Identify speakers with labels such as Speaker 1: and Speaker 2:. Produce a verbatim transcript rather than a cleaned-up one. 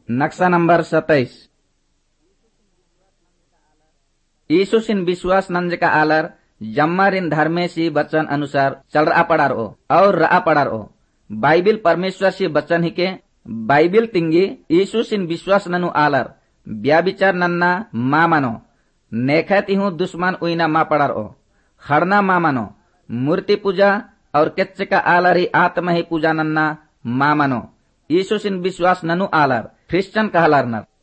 Speaker 1: नक्शा नंबर सत्ताईस। यीशु सिन विश्वास नंज का आलर जम्मारिन धर्मेसी वचन अनुसार चल रहा पड़ार ओ और रहा पड़ार ओ बाइबिल परमेश्वर सी वचन ही के बाइबिल तिंगी यीशु सिन विश्वास ननु आलर व्याविचार नन्ना मा मानो नेखती हूँ दुश्मन उइना मा पड़ार ओ खड़ना मा मानो मूर्ति पूजा और केच्चे का आलर ही आत्मा ही पूजा नन्ना मा मानो यीशु सिन विश्वास ननु आलर क्रिश्चियन कहलार नर